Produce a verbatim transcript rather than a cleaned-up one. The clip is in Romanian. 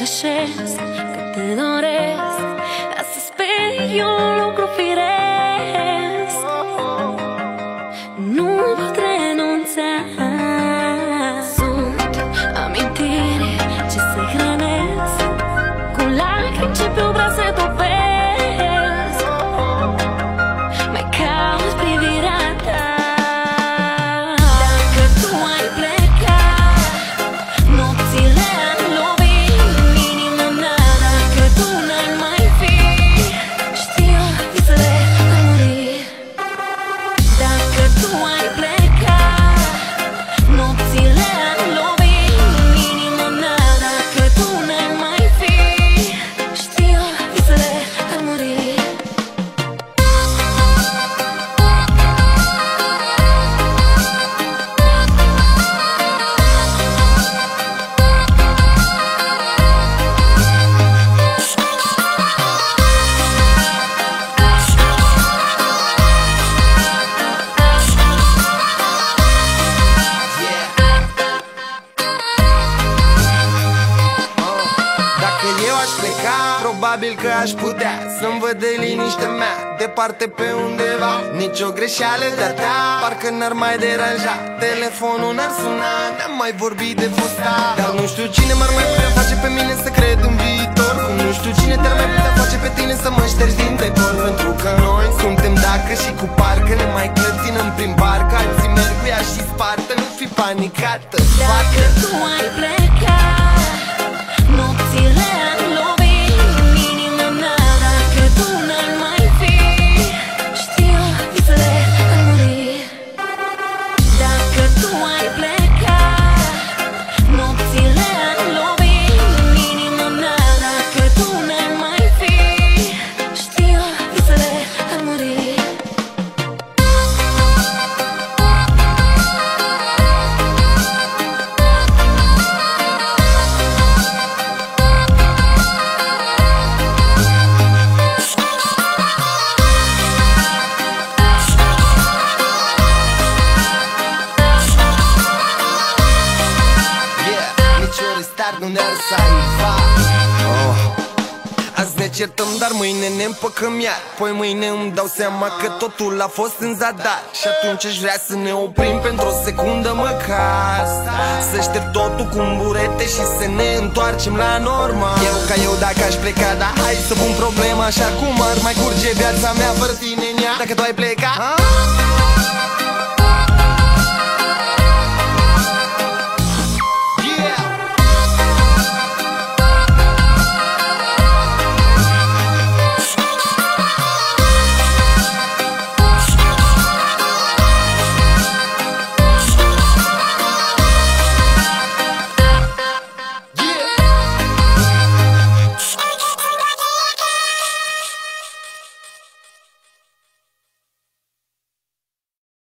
împărtășesc că te doresc, dar să sper eu un lucru firesc. Nu pot renunța. Sunt amintiri ce se hrănesc, cu lacrimi ce pe obraze topesc. Mai caut privirea ta. Dacă tu ai plecat, nopțile am lovit inima mea. Dacă tu n-ai mai fi, știu visele ar muri. Dacă tu ai plecat, nopțile am lovit inima mea. Dacă tu n-ai mai fi, știu visele ar muri. Dacă eu aș pleca, probabil că aș putea să-mi văd de liniștea mea departe pe undeva. Nici o greșeală de-a ta parcă n-ar mai deranja. Telefonul n-ar suna, n-am mai vorbit de fosta. Dar nu știu cine m-ar mai putea face pe mine să cred în viitor, cum nu știu cine te-ar mai putea face pe tine să mă ștergi din decor. Pentru că noi suntem dacă și cu parcă ne mai clătinăm prin barcă. Alții merg cu ea și spartă, nu fi panicată, Dacă tu ai plecat, nopțile am lovit inima mea. Dacă tu n-ai mai fi, știu visele ar muri. Dacă tu ai plecat, nopțile am lovit inima mea. Dacă tu n-ai mai fi, știu visele ar muri. Yeah, nici o restart nu ne-ar salva. oh. Azi ne certăm, dar mâine ne împăcăm iar. Poi mâine îmi dau seama că totul a fost în zadar. Și atunci aș vrea să ne oprim pentru o secundă măcar, să șterg totul cu un burete și să ne întoarcem la normal. Eu ca eu dacă aș pleca, dar hai să pun problema așa cum ar mai curge viața mea fără tine în ea. Dacă tu ai pleca, ha?